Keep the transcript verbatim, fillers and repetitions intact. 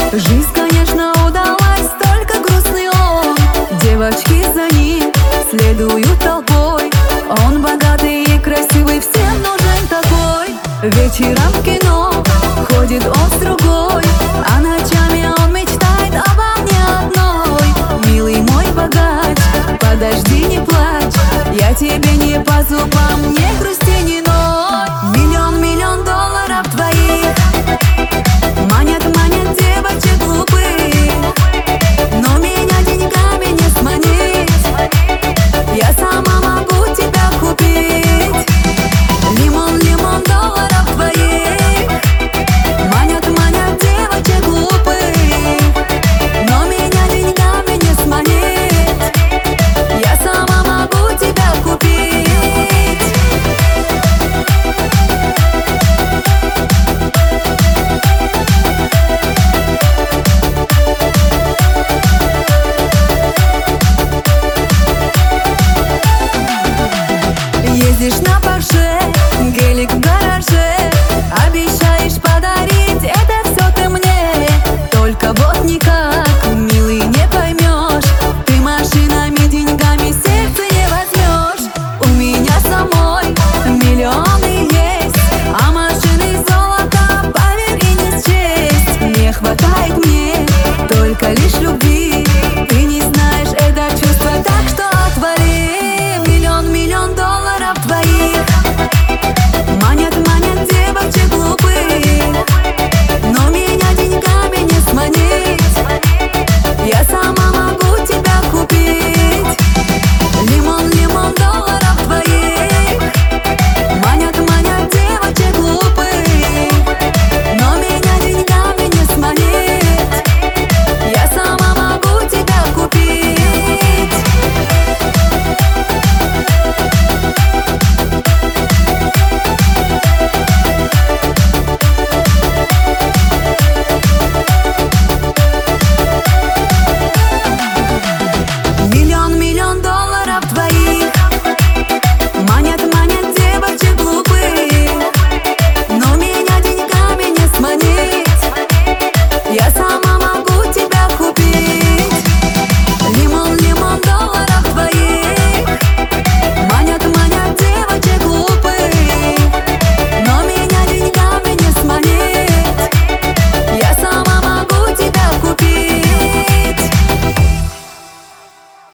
Жизнь, конечно, удалась, только грустный он. Девочки за ним следуют толпой. Он богатый и красивый, всем нужен такой. Вечером в кино ходит он с другой, а ночами он мечтает обо мне одной. Милый мой богач, подожди, не плачь, я тебе не по зубам, не грусти, не ной. Миллион, миллион долларов твоих манят, манят девочек глупых, но меня деньгами не сманить, я сама могу тебя купить. Лимон, лимон долларов твоих манят, манят девочек глупых, но меня деньгами не сманить, я сама могу тебя купить. Ездишь на Порше, гелик в гараже, обещаешь подарить это все ты мне. Только вот никак, милый, не поймешь, ты машинами, деньгами сердце не возьмешь. У меня самой миллионы есть, а машины золота, поверь, и не счесть. Не хватает мне